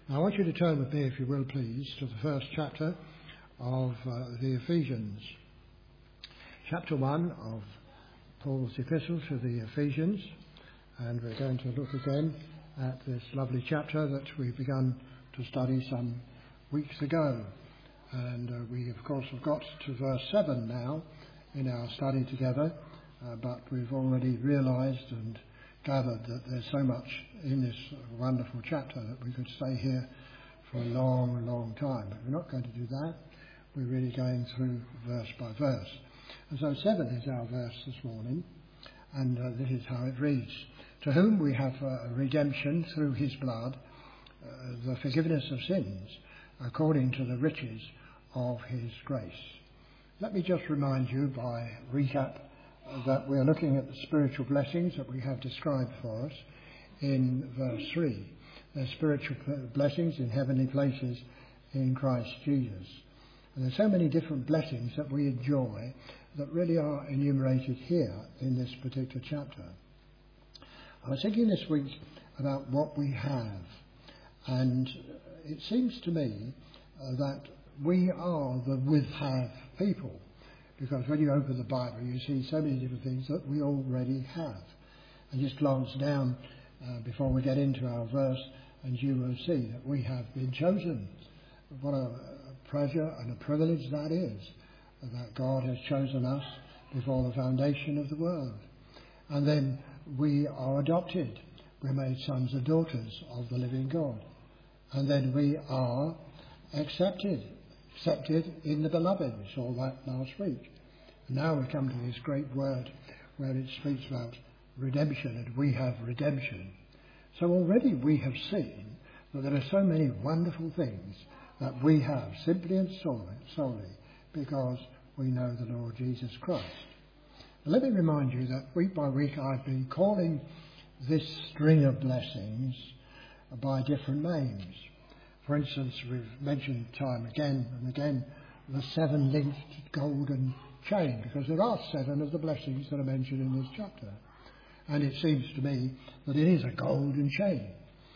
Now, I want you to turn with me, if you will, please, to the first chapter of the Ephesians. Chapter 1 of Paul's epistle to the Ephesians. And we're going to look again at this lovely chapter that we began to study some weeks ago. And we, of course, have got to verse 7 now in our study together. But we've already realised and gathered that there's so much in this wonderful chapter that we could stay here for a long, long time. But we're not going to do that. We're really going through verse by verse. And so 7 is our verse this morning, and this is how it reads. To whom we have redemption through his blood, the forgiveness of sins, according to the riches of his grace. Let me just remind you by recap that we're looking at the spiritual blessings that we have described for us in verse 3. They're spiritual blessings in heavenly places in Christ Jesus. And there's so many different blessings that we enjoy that really are enumerated here in this particular chapter. I was thinking this week about what we have, and it seems to me that we are the with-have people. Because when you open the Bible, you see so many different things that we already have. And just glance down before we get into our verse, and you will see that we have been chosen. What a pleasure and a privilege that is, that God has chosen us before the foundation of the world. And then we are adopted. We're made sons and daughters of the living God. And then we are accepted in the beloved. We saw that last week. And now we come to this great word where it speaks about redemption, and we have redemption. So already we have seen that there are so many wonderful things that we have simply and solely because we know the Lord Jesus Christ. Now let me remind you that week by week I've been calling this string of blessings by different names. For instance, we've mentioned time again and again the 7-linked golden chain, because there are 7 of the blessings that are mentioned in this chapter. And it seems to me that it is a golden chain.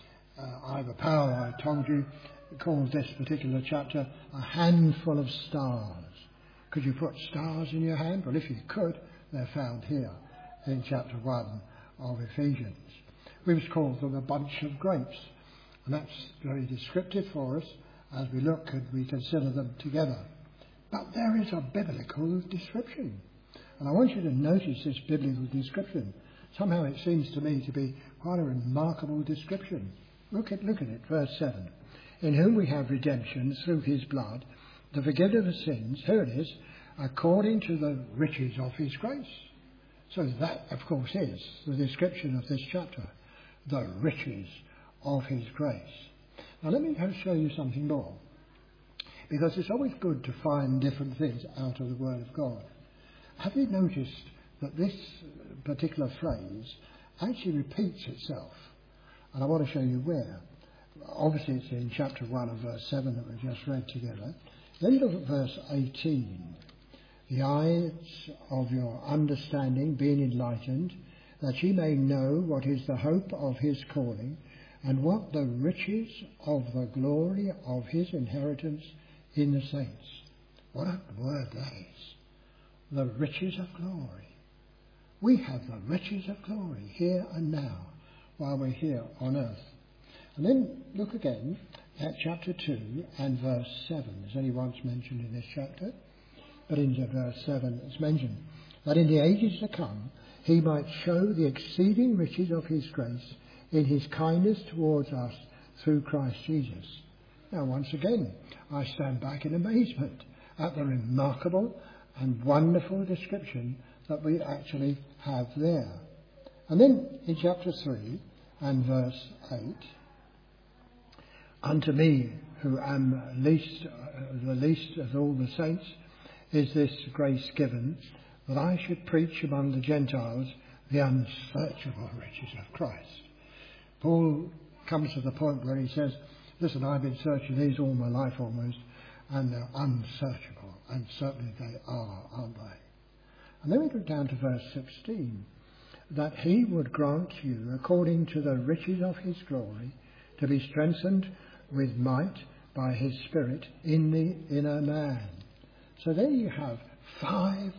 I have a power, I told you, called this particular chapter a handful of stars. Could you put stars in your hand? Well, if you could, they're found here in chapter 1 of Ephesians. We've called them a bunch of grapes. And that's very descriptive for us as we look and we consider them together. But there is a biblical description. And I want you to notice this biblical description. Somehow it seems to me to be quite a remarkable description. Look at it, verse 7. In whom we have redemption through his blood, the forgiveness of sins, here it is, according to the riches of his grace. So that, of course, is the description of this chapter. The riches of his grace. Now let me show you something more, because it's always good to find different things out of the Word of God. Have you noticed that this particular phrase actually repeats itself? And I want to show you where. Obviously it's in chapter 1 of verse 7 that we just read together. Then look at verse 18. The eyes of your understanding being enlightened, that ye may know what is the hope of his calling, and what the riches of the glory of his inheritance in the saints. What a word that is. The riches of glory. We have the riches of glory here and now while we're here on earth. And then look again at chapter 2 and verse 7. There's only once mentioned in this chapter, but in verse 7 it's mentioned that in the ages to come he might show the exceeding riches of his grace in his kindness towards us through Christ Jesus. Now, once again, I stand back in amazement at the remarkable and wonderful description that we actually have there. And then in chapter 3 and verse 8, unto me, who am the least of all the saints, is this grace given, that I should preach among the Gentiles the unsearchable riches of Christ. Paul comes to the point where he says, listen, I've been searching these all my life almost, and they're unsearchable. And certainly they are, aren't they? And then we go down to verse 16. That he would grant you, according to the riches of his glory, to be strengthened with might by his Spirit in the inner man. So there you have 5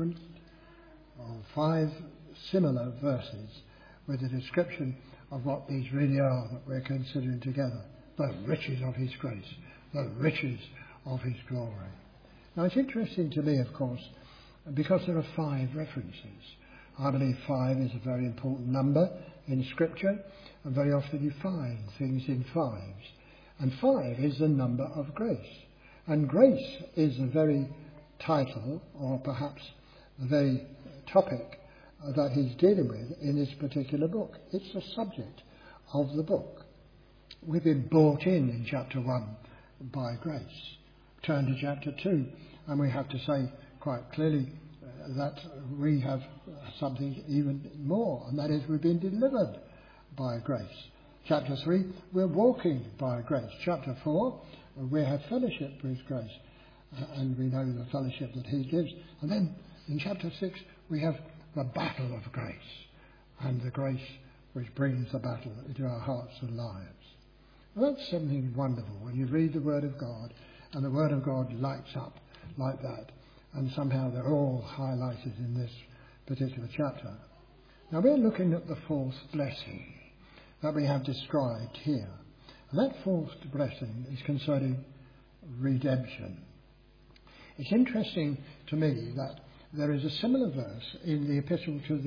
similar verses with a description of what these really are that we're considering together. The riches of his grace, the riches of his glory. Now it's interesting to me, of course, because there are 5 references. I believe 5 is a very important number in Scripture, and very often you find things in 5s. And 5 is the number of grace. And grace is the very title, or perhaps the very topic that he's dealing with in this particular book. It's the subject of the book. We've been brought in chapter 1 by grace. Turn to chapter 2, and we have to say quite clearly that we have something even more, and that is we've been delivered by grace. Chapter 3, we're walking by grace. Chapter 4, we have fellowship with grace, and we know the fellowship that he gives. And then in chapter 6, we have the battle of grace, and the grace which brings the battle into our hearts and lives. Well, that's something wonderful when you read the Word of God, and the Word of God lights up like that, and somehow they're all highlighted in this particular chapter. Now we're looking at the 4th blessing that we have described here. And that 4th blessing is concerning redemption. It's interesting to me that there is a similar verse in the epistle to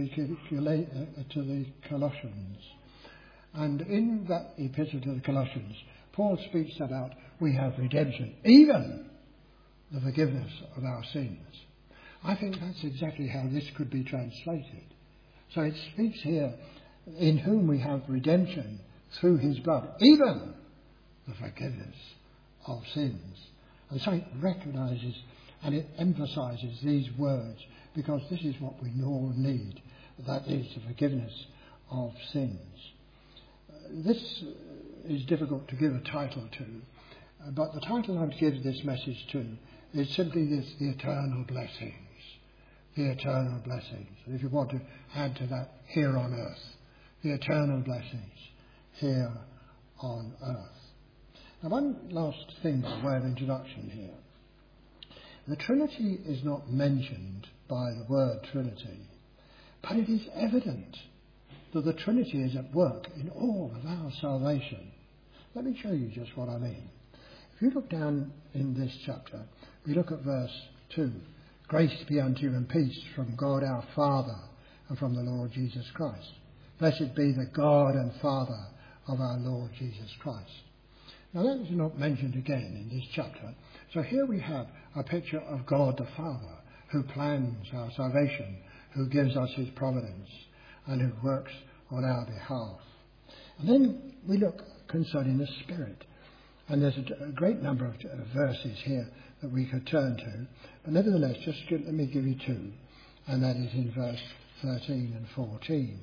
the Colossians. And in that epistle to the Colossians, Paul speaks about we have redemption, even the forgiveness of our sins. I think that's exactly how this could be translated. So it speaks here, in whom we have redemption through his blood, even the forgiveness of sins. And so it recognises and it emphasises these words, because this is what we all need. That is the forgiveness of sins. This is difficult to give a title to, but the title I would give this message to is simply this: the eternal blessings. The eternal blessings. And if you want to add to that, here on earth. The eternal blessings here on earth. Now one last thing by way of introduction here. The Trinity is not mentioned by the word Trinity, but it is evident that the Trinity is at work in all of our salvation. Let me show you just what I mean. If you look down in this chapter, we look at verse 2. Grace be unto you and peace from God our Father and from the Lord Jesus Christ. Blessed be the God and Father of our Lord Jesus Christ. Now that is not mentioned again in this chapter. So here we have a picture of God the Father, who plans our salvation, who gives us his providence, and who works on our behalf. And then we look concerning the Spirit. And there's a great number of verses here that we could turn to. But nevertheless, let me give you 2. And that is in verse 13 and 14.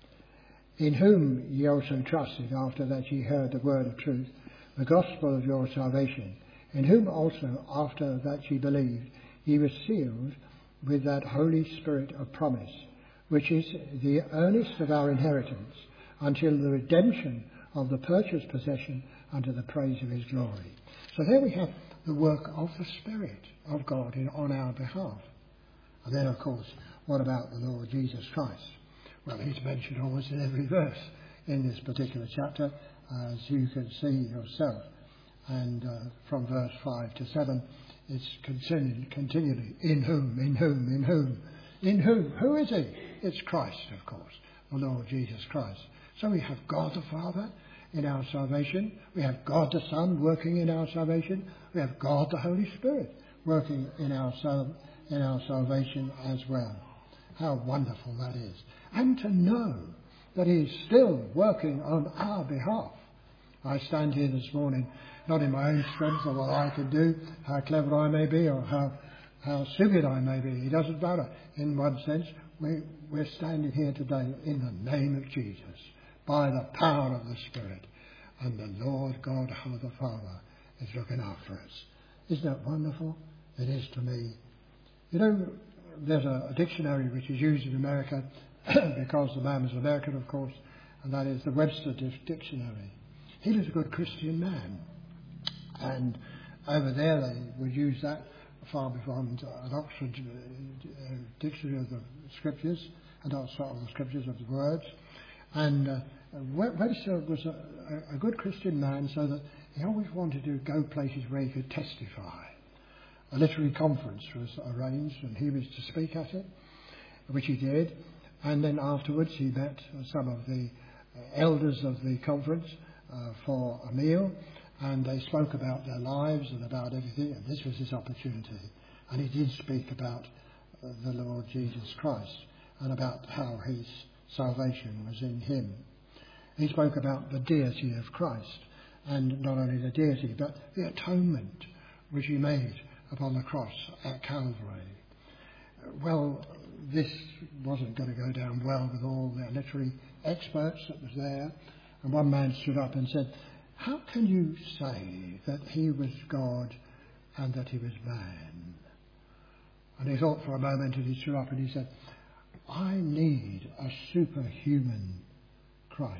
In whom ye also trusted, after that ye heard the word of truth, the gospel of your salvation, in whom also, after that ye believed, ye were sealed with that Holy Spirit of promise, which is the earnest of our inheritance, until the redemption of the purchased possession unto the praise of his glory. So there we have the work of the Spirit of God on our behalf. And then, of course, what about the Lord Jesus Christ? Well, he's mentioned almost in every verse in this particular chapter, as you can see yourself. And from verse 5 to 7, it's continually, in whom, in whom, in whom, in whom. Who is he? It's Christ, of course, the Lord Jesus Christ. So we have God the Father in our salvation. We have God the Son working in our salvation. We have God the Holy Spirit working in our salvation as well. How wonderful that is. And to know that he is still working on our behalf. I stand here this morning, not in my own strength or what I can do, how clever I may be or how stupid I may be. It doesn't matter. In one sense, we're standing here today in the name of Jesus, by the power of the Spirit. And the Lord God the Father is looking after us. Isn't that wonderful? It is to me. You know, there's a dictionary which is used in America because the man was American, of course, and that is the Webster Dictionary. He was a good Christian man. And over there they would use that far beyond an Oxford dictionary of the scriptures, and also of the scriptures of the words. And Webster was a good Christian man, so that he always wanted to go places where he could testify. A literary conference was arranged and he was to speak at it, which he did. And then afterwards he met some of the elders of the conference for a meal, and they spoke about their lives and about everything, and this was his opportunity. And he did speak about the Lord Jesus Christ and about how his salvation was in him. He spoke about the deity of Christ, and not only the deity but the atonement which he made upon the cross at Calvary. Well, this wasn't going to go down well with all the literary experts that was there, and one man stood up and said, "How can you say that he was God and that he was man?" And he thought for a moment, and he stood up and he said, "I need a superhuman Christ."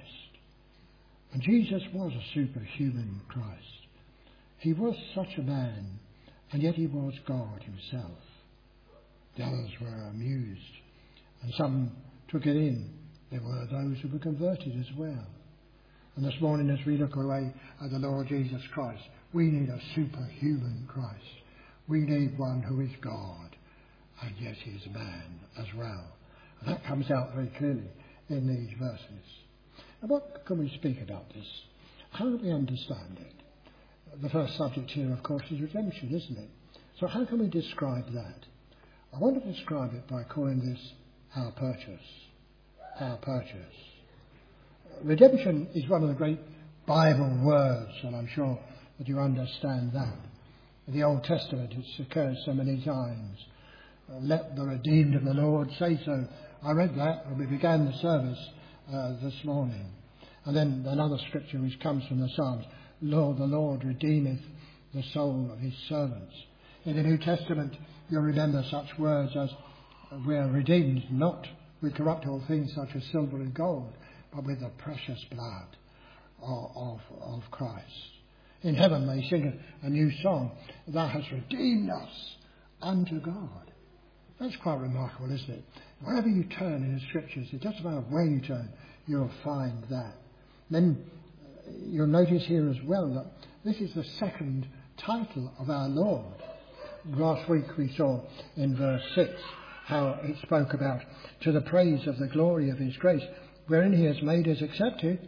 And Jesus was a superhuman Christ. He was such a man, and yet he was God himself. The others were amused, and some took it in. There were those who were converted as well. And this morning, as we look away at the Lord Jesus Christ, we need a superhuman Christ. We need one who is God, and yet he is man as well. And that comes out very clearly in these verses. And what can we speak about this? How do we understand it? The first subject here, of course, is redemption, isn't it? So how can we describe that? I want to describe it by calling this our purchase. Our purchase. Redemption is one of the great Bible words, and I'm sure that you understand that. In the Old Testament it occurs so many times. Let the redeemed of the Lord say so. I read that when we began the service this morning. And then another scripture which comes from the Psalms. Lord, the Lord redeemeth the soul of his servants. In the New Testament you'll remember such words as, we are redeemed not with corruptible things such as silver and gold, but with the precious blood of Christ. In heaven they sing a new song, Thou hast redeemed us unto God. That's quite remarkable, isn't it? Wherever you turn in the scriptures, it doesn't matter where you turn, you'll find that. Then you'll notice here as well that this is the second title of our Lord. Last week we saw in verse 6 how it spoke about to the praise of the glory of his grace, wherein he has made us accepted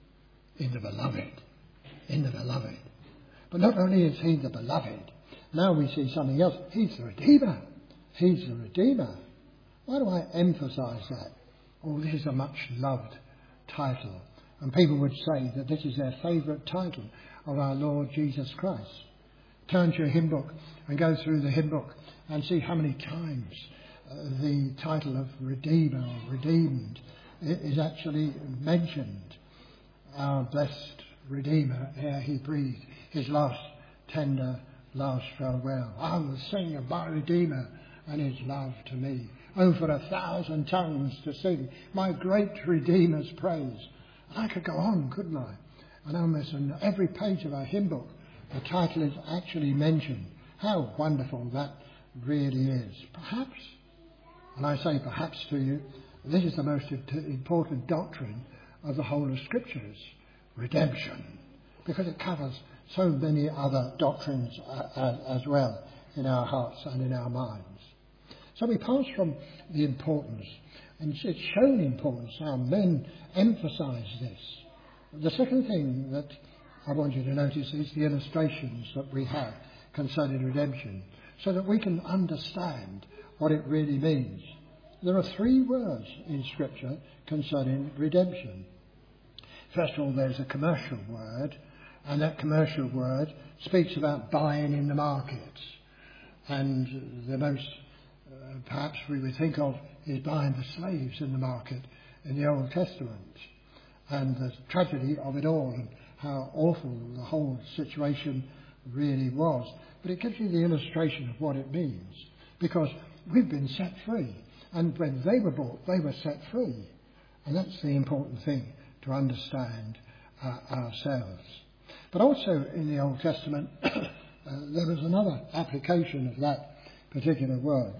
in the beloved. In the beloved. But not only is he the beloved, now we see something else. He's the Redeemer. He's the Redeemer. Why do I emphasise that? Oh, this is a much loved title. And people would say that this is their favourite title of our Lord Jesus Christ. Turn to your hymn book and go through the hymn book and see how many times the title of Redeemer or Redeemed is actually mentioned. Our blessed Redeemer, ere he breathed his last tender last farewell. I will sing of my Redeemer and his love to me. Oh, for 1,000 tongues to sing my great Redeemer's praise. And I could go on, couldn't I? And almost on every page of our hymn book, the title is actually mentioned. How wonderful that really is. Perhaps, and I say perhaps to you, this is the most important doctrine of the whole of Scriptures, redemption, because it covers so many other doctrines as well in our hearts and in our minds. So we pass from the importance, and it's shown importance how men emphasise this. The second thing that I want you to notice is the illustrations that we have concerning redemption, so that we can understand what it really means. There are 3 words in Scripture concerning redemption. First of all, there's a commercial word, and that commercial word speaks about buying in the markets. And the most perhaps we would think of is buying the slaves in the market in the Old Testament, and the tragedy of it all and how awful the whole situation really was. But it gives you the illustration of what it means, because we've been set free, and when they were bought, they were set free, and that's the important thing to understand ourselves. But also in the Old Testament, there was another application of that particular word.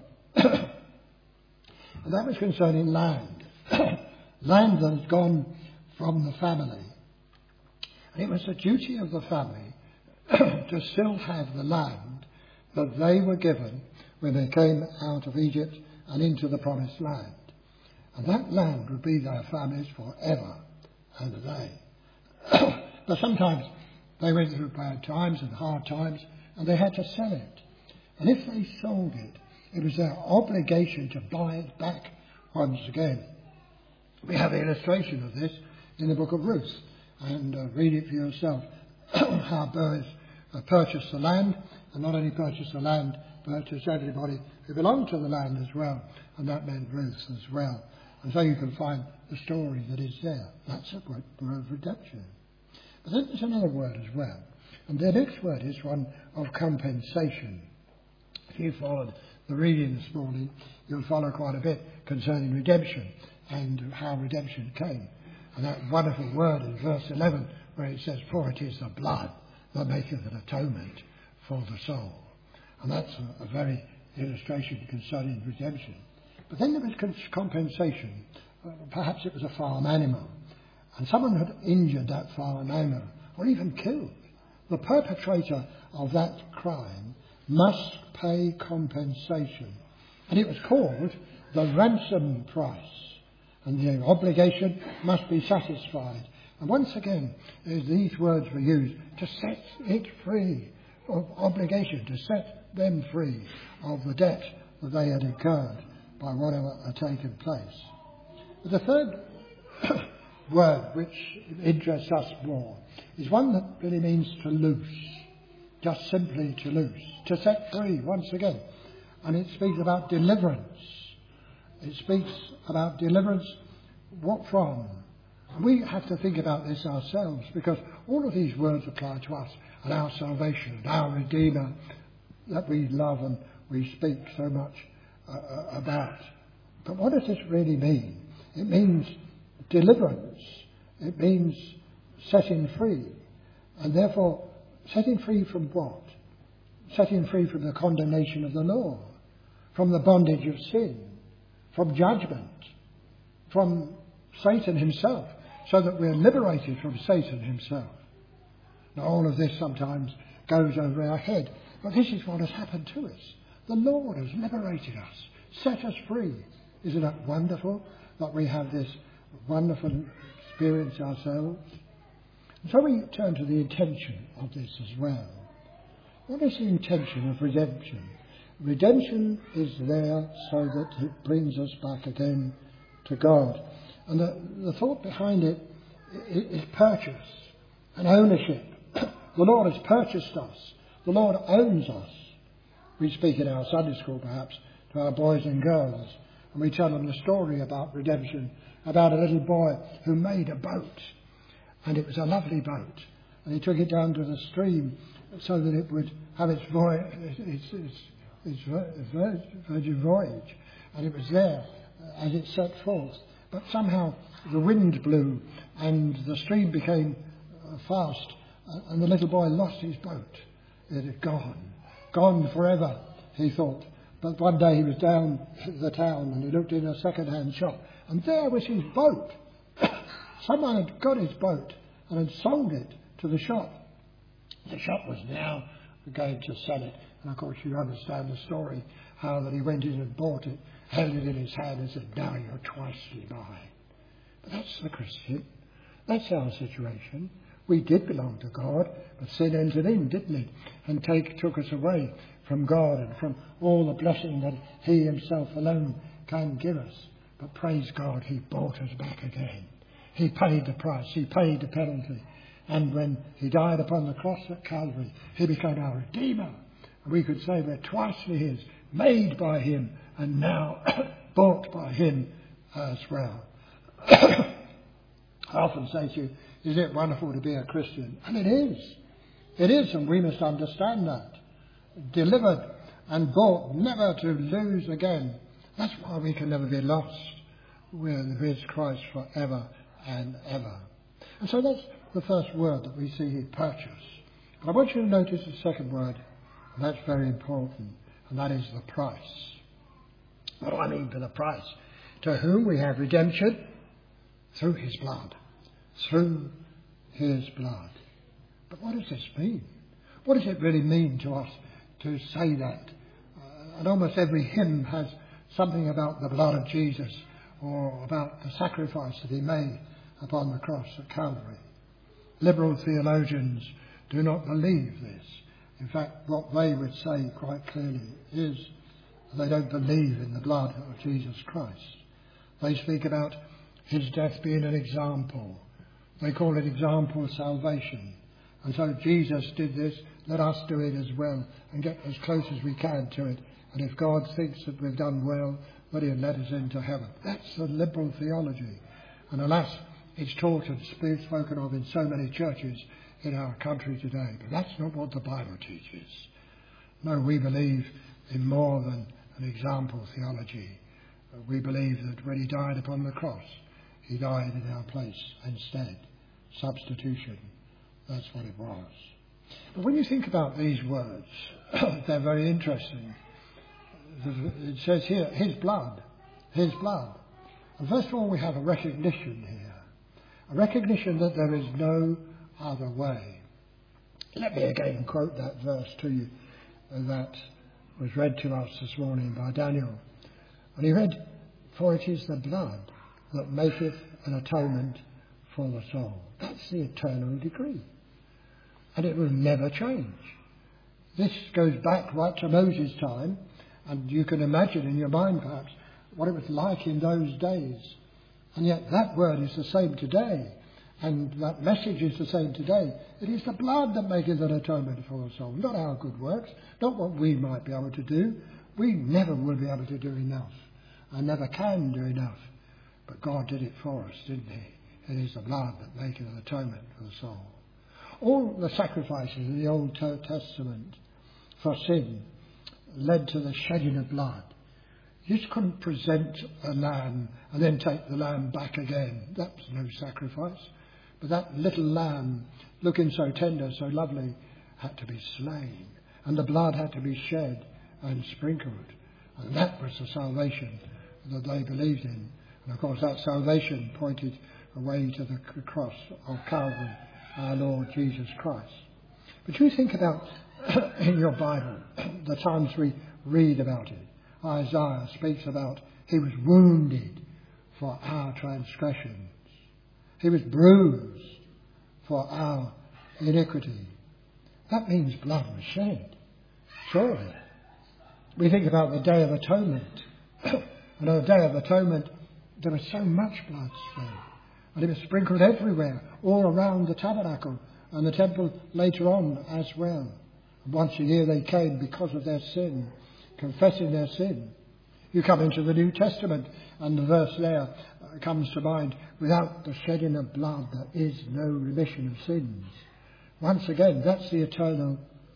And that was concerning land. Land that had gone from the family. And it was the duty of the family to still have the land that they were given when they came out of Egypt and into the promised land. And that land would be their families forever and a day. But sometimes they went through bad times and hard times, and they had to sell it. And if they sold it, it was their obligation to buy it back once again. We have an illustration of this in the book of Ruth, and read it for yourself. How Boaz purchased the land, and not only purchased the land, purchased everybody who belonged to the land as well, and that meant Ruth as well. And so you can find the story that is there. That's a word of redemption. But then there's another word as well, and the next word is one of compensation. If you followed the reading this morning, you'll follow quite a bit concerning redemption and how redemption came. And that wonderful word in verse 11 where it says, "For it is the blood that maketh an atonement for the soul." And that's a very illustration concerning redemption. But then there was compensation. Perhaps it was a farm animal, and someone had injured that farm animal or even killed. The perpetrator of that crime must pay compensation. And it was called the ransom price. And the obligation must be satisfied. And once again, these words were used to set it free of obligation, to set them free of the debt that they had incurred by whatever had taken place. But the third word which interests us more is one that really means to loose. Just simply to loose. To set free, once again. And it speaks about deliverance. It speaks about deliverance. What from? We have to think about this ourselves, because all of these words apply to us and our salvation, our Redeemer that we love and we speak so much about. But what does this really mean? It means deliverance. It means setting free. And therefore, setting free from what? Setting free from the condemnation of the law, from the bondage of sin, from judgment, from Satan himself, so that we're liberated from Satan himself. Now, all of this sometimes goes over our head, but this is what has happened to us. The Lord has liberated us, set us free. Isn't it wonderful that we have this wonderful experience ourselves? And so we turn to the intention of this as well. What is the intention of redemption? Redemption is there so that it brings us back again to God. And the thought behind it is purchase and ownership. The Lord has purchased us. The Lord owns us. We speak in our Sunday school perhaps to our boys and girls, and we tell them the story about redemption, about a little boy who made a boat. And it was a lovely boat. And he took it down to the stream so that it would have its virgin voyage. And it was there as it set forth. But somehow the wind blew and the stream became fast, and the little boy lost his boat. It had gone forever, he thought. But one day he was down the town and he looked in a second-hand shop, and there was his boat. Someone had got his boat and had sold it to the shop. The shop was now going to sell it. And of course you understand the story, how that he went in and bought it, held it in his hand and said, "Now you're twicely mine." But that's the Christian. That's our situation. We did belong to God, but sin entered in, didn't it? And took us away from God and from all the blessing that he himself alone can give us. But praise God, he bought us back again. He paid the price. He paid the penalty. And when he died upon the cross at Calvary, he became our Redeemer. And we could say we're twicely his, made by him, and now bought by him as well. I often say to you, is it wonderful to be a Christian? And it is. It is, and we must understand that. Delivered and bought, never to lose again. That's why we can never be lost. We're with Christ forever and ever. And so that's the first word that we see here, purchase. But I want you to notice the second word, and that's very important, and that is the price. What do I mean by the price? To whom we have redemption through his blood. Through his blood. But what does this mean? What does it really mean to us to say that? And almost every hymn has something about the blood of Jesus or about the sacrifice that he made upon the cross at Calvary. Liberal theologians do not believe this. In fact, what they would say quite clearly is they don't believe in the blood of Jesus Christ. They speak about his death being an example. They call it example of salvation. And so Jesus did this, let us do it as well and get as close as we can to it. And if God thinks that we've done well, then he'll let us into heaven. That's the liberal theology. And alas, it's taught and spoken of in so many churches in our country today. But that's not what the Bible teaches. No, we believe in more than an example theology. We believe that when he died upon the cross, he died in our place instead. Substitution. That's what it was. But when you think about these words, they're very interesting. It says here, his blood. His blood. And first of all, we have a recognition here. A recognition that there is no other way. Let me again quote that verse to you that was read to us this morning by Daniel. And he read, for it is the blood that maketh an atonement for the soul. That's the eternal decree. And it will never change. This goes back right to Moses' time, and you can imagine in your mind perhaps what it was like in those days. And yet that word is the same today, and that message is the same today. It is the blood that maketh an atonement for the soul, not our good works, not what we might be able to do. We never will be able to do enough, and never can do enough. But God did it for us, didn't he? It is the blood that maketh an atonement for the soul. All the sacrifices in the Old Testament for sin led to the shedding of blood. You just couldn't present a lamb and then take the lamb back again. That was no sacrifice. But that little lamb, looking so tender, so lovely, had to be slain. And the blood had to be shed and sprinkled. And that was the salvation that they believed in. And of course that salvation pointed away to the cross of Calvary, our Lord Jesus Christ. But you think about in your Bible the times we read about it. Isaiah speaks about he was wounded for our transgressions. He was bruised for our iniquity. That means blood was shed. Surely. We think about the Day of Atonement. And on the Day of Atonement there was so much blood shed. And it was sprinkled everywhere, all around the tabernacle and the temple later on as well. And once a year they came because of their sin, confessing their sin. You come into the New Testament and the verse there comes to mind, without the shedding of blood there is no remission of sins. Once again, that's the eternal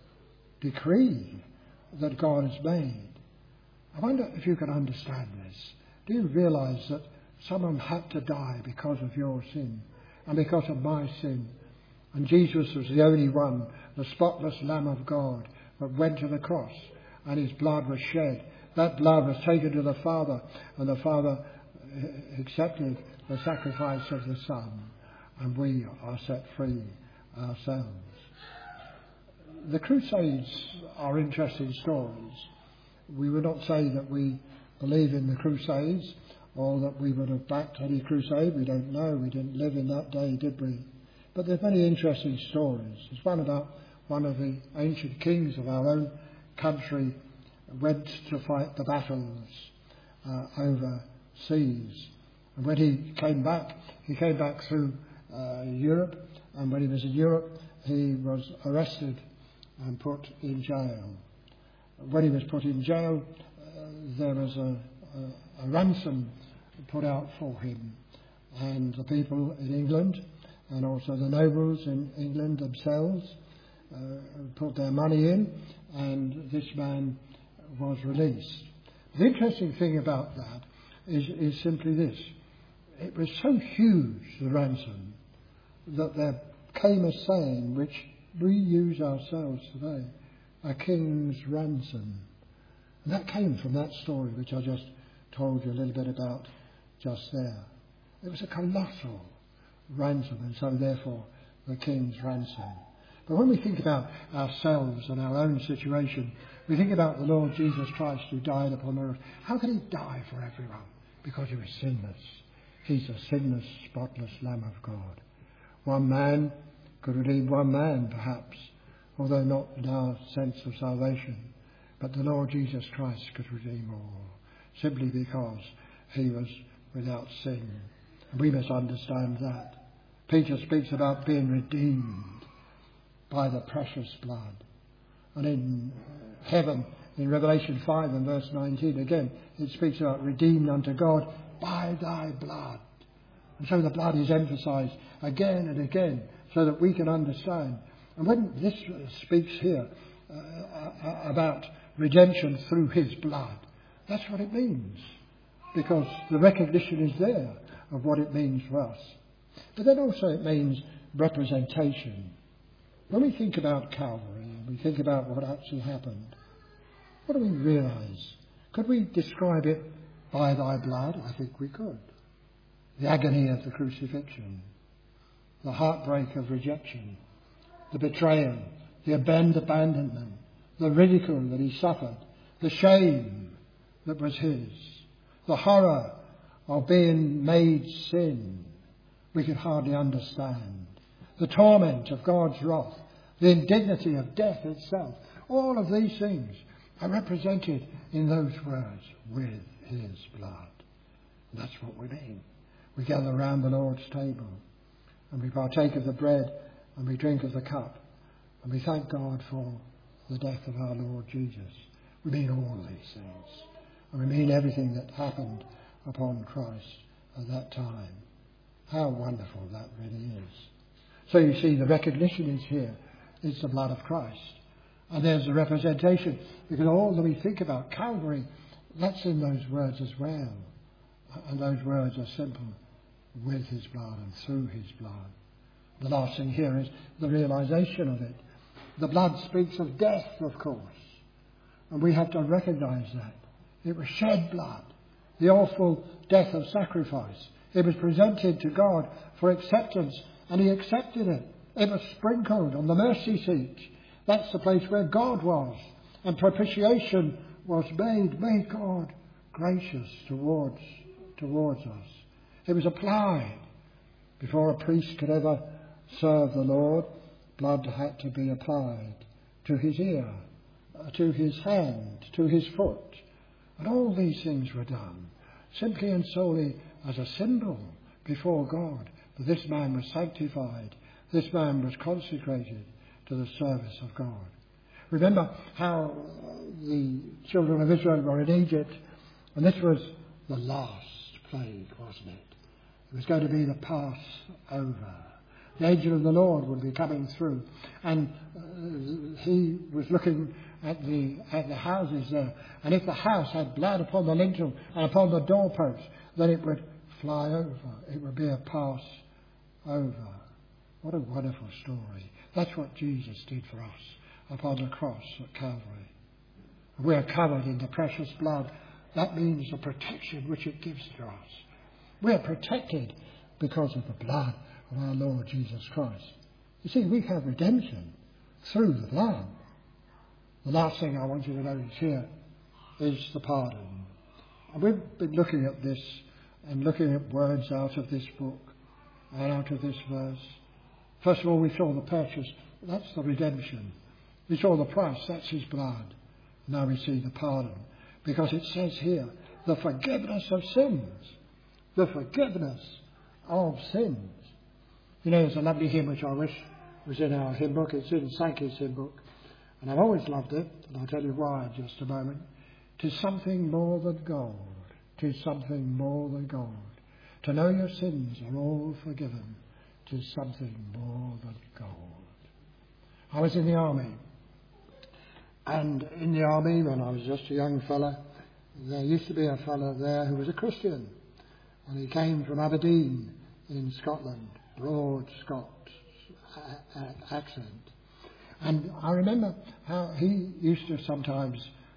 decree that God has made. I wonder if you can understand this. Do you realise that someone had to die because of your sin and because of my sin? And Jesus was the only one, the spotless Lamb of God, that went to the cross and his blood was shed. That blood was taken to the Father, and the Father accepted the sacrifice of the Son, and we are set free ourselves. The Crusades are interesting stories. We would not say that we believe in the Crusades or that we would have backed any crusade. We don't know. We didn't live in that day, did we? But there's many interesting stories. There's one about one of the ancient kings of our own country went to fight the battles overseas. And when he came back through Europe. And when he was in Europe, he was arrested and put in jail. When he was put in jail, there was a ransom put out for him. And the people in England, and also the nobles in England themselves, put their money in, and this man was released. The interesting thing about that is simply this. It was so huge, the ransom, that their famous saying which we use ourselves today, a king's ransom. And that came from that story which I just told you a little bit about just there. It was a colossal ransom, and so therefore the king's ransom. But when we think about ourselves and our own situation, we think about the Lord Jesus Christ who died upon the earth. How could he die for everyone? Because he was sinless. He's a sinless, spotless Lamb of God. One man could redeem one man, perhaps, although not in our sense of salvation. But the Lord Jesus Christ could redeem all, simply because he was without sin. And we must understand that. Peter speaks about being redeemed by the precious blood. And in heaven, in Revelation 5 and verse 19, again, it speaks about redeemed unto God by thy blood. And so the blood is emphasized again and again so that we can understand. And when this speaks here about redemption through his blood, that's what it means. Because the recognition is there of what it means for us. But then also it means representation. When we think about Calvary and we think about what actually happened, what do we realise? Could we describe it by thy blood? I think we could. The agony of the crucifixion, the heartbreak of rejection, the betrayal, the abandonment, the ridicule that he suffered, the shame that was his, the horror of being made sin, we could hardly understand. The torment of God's wrath, the indignity of death itself, all of these things are represented in those words, with his blood. And that's what we mean. We gather around the Lord's table and we partake of the bread and we drink of the cup and we thank God for the death of our Lord Jesus. We mean all these things. And we mean everything that happened upon Christ at that time. How wonderful that really is. So you see, the recognition is here. It's the blood of Christ. And there's the representation, because all that we think about Calvary, that's in those words as well. And those words are simple, with his blood and through his blood. The last thing here is the realization of it. The blood speaks of death, of course. And we have to recognize that. It was shed blood, the awful death of sacrifice. It was presented to God for acceptance, and he accepted it. It was sprinkled on the mercy seat. That's the place where God was. And propitiation was made God gracious towards us. It was applied. Before a priest could ever serve the Lord, blood had to be applied to his ear, to his hand, to his foot. And all these things were done simply and solely as a symbol before God that this man was sanctified, this man was consecrated to the service of God. Remember how the children of Israel were in Egypt, and this was the last plague, wasn't it? It was going to be the Passover. The angel of the Lord would be coming through, and he was looking at the houses there. And if the house had blood upon the lintel and upon the doorpost, then it would fly over. It would be a Passover. What a wonderful story. That's what Jesus did for us upon the cross at Calvary. We are covered in the precious blood. That means the protection which it gives to us. We are protected because of the blood of our Lord Jesus Christ. You see, we have redemption through the blood. The last thing I want you to notice here is the pardon. And we've been looking at this and looking at words out of this book and out of this verse. First of all, we saw the purchase. That's the redemption. We saw the price. That's his blood. Now we see the pardon. Because it says here, the forgiveness of sins. The forgiveness of sins. You know, there's a lovely hymn which I wish was in our hymn book. It's in Sankey's hymn book. And I've always loved it, and I'll tell you why in just a moment. 'Tis something more than gold. 'Tis something more than gold. To know your sins are all forgiven. 'Tis something more than gold. I was in the army. And in the army, when I was just a young fella, there used to be a fella there who was a Christian. And he came from Aberdeen in Scotland, broad accent. And I remember how he used to sometimes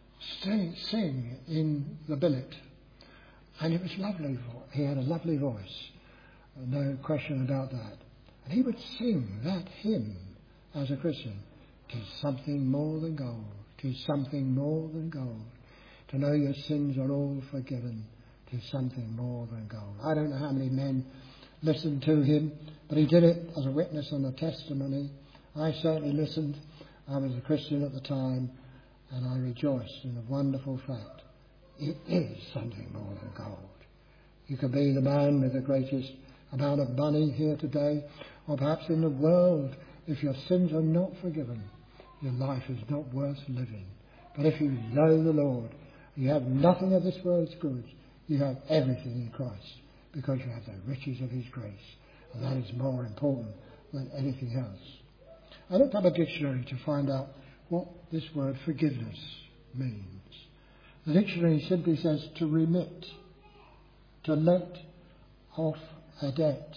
sing in the billet. And it was lovely. He had a lovely voice. No question about that. And he would sing that hymn as a Christian. "'Tis something more than gold. 'Tis something more than gold. To know your sins are all forgiven. 'Tis something more than gold." I don't know how many men listened to him, but he did it as a witness and a testimony. I certainly listened. I was a Christian at the time, and I rejoiced in the wonderful fact. It is something more than gold. You can be the man with the greatest amount of money here today, or perhaps in the world. If your sins are not forgiven, your life is not worth living. But if you know the Lord, you have nothing of this world's goods, you have everything in Christ, because you have the riches of his grace. And that is more important than anything else. I looked up a dictionary to find out what this word forgiveness means. The dictionary simply says to remit, to let off a debt,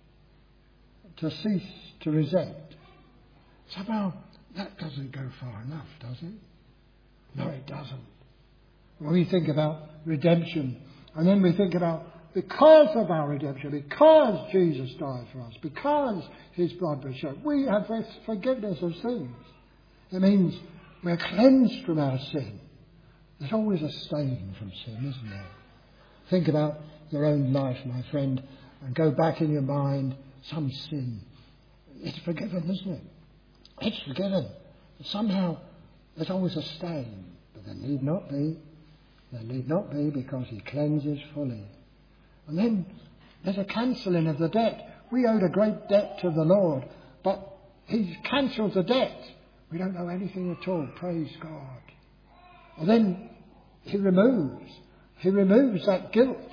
to cease to resent. Somehow that doesn't go far enough, does it? No, it doesn't. When we think about redemption, and then we think about because of our redemption, because Jesus died for us, because his blood was shed, we have forgiveness of sins. It means we're cleansed from our sin. There's always a stain from sin, isn't there? Think about your own life, my friend, and go back in your mind some sin. It's forgiven, isn't it? It's forgiven. But somehow there's always a stain. But there need not be. There need not be, because he cleanses fully. And then there's a cancelling of the debt. We owed a great debt to the Lord, but he's cancelled the debt. We don't owe anything at all. Praise God. And then he removes that guilt.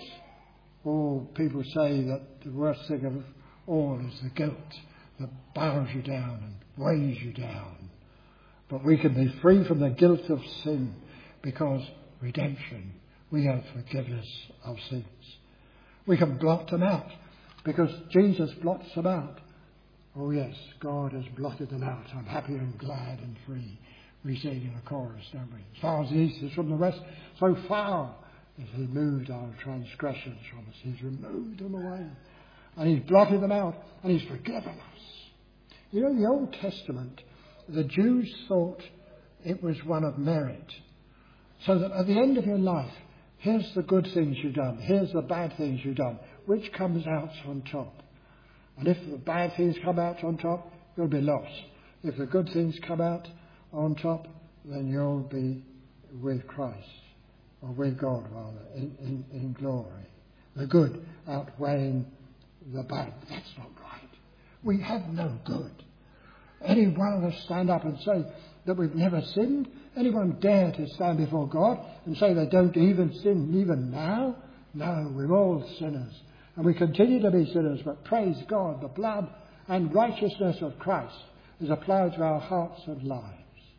Oh, people say that the worst thing of all is the guilt that bows you down and weighs you down. But we can be free from the guilt of sin because redemption, we have forgiveness of sins. We can blot them out because Jesus blots them out. Oh yes, God has blotted them out. I'm happy and glad and free. We sing in a chorus, don't we? As far as the east is from the west, so far as he moved our transgressions from us. He's removed them away. And he's blotted them out. And he's forgiven us. You know, in the Old Testament, the Jews thought it was one of merit. So that at the end of your life, here's the good things you've done. Here's the bad things you've done. Which comes out on top? And if the bad things come out on top, you'll be lost. If the good things come out on top, then you'll be with Christ, or with God rather, in glory. The good outweighing the bad. That's not right. We have no good. Any one of us stand up and say that we've never sinned? Anyone dare to stand before God and say they don't even sin even now? No, we're all sinners. And we continue to be sinners, but praise God, the blood and righteousness of Christ is applied to our hearts and lives.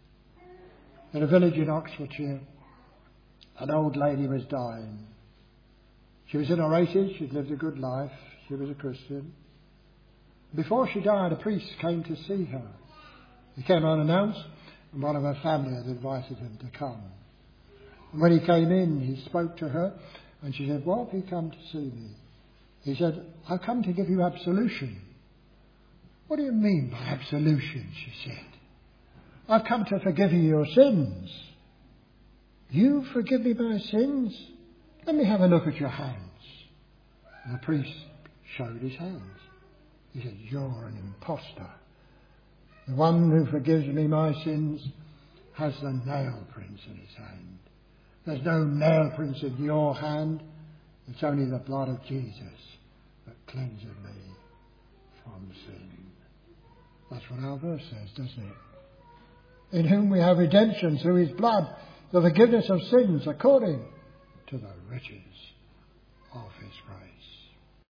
In a village in Oxfordshire, an old lady was dying. She was in her 80s, she'd lived a good life, she was a Christian. Before she died, a priest came to see her. He came unannounced, and one of her family had invited him to come. And when he came in, he spoke to her, and she said, "Why have you come to see me?" He said, "I've come to give you absolution." "What do you mean by absolution?" she said. "I've come to forgive you your sins." "You forgive me my sins? Let me have a look at your hands." And the priest showed his hands. He said, "You're an impostor. The one who forgives me my sins has the nail prints in his hand. There's no nail prints in your hand. It's only the blood of Jesus that cleanses me from sin." That's what our verse says, doesn't it? In whom we have redemption through his blood, the forgiveness of sins according to the riches of his grace.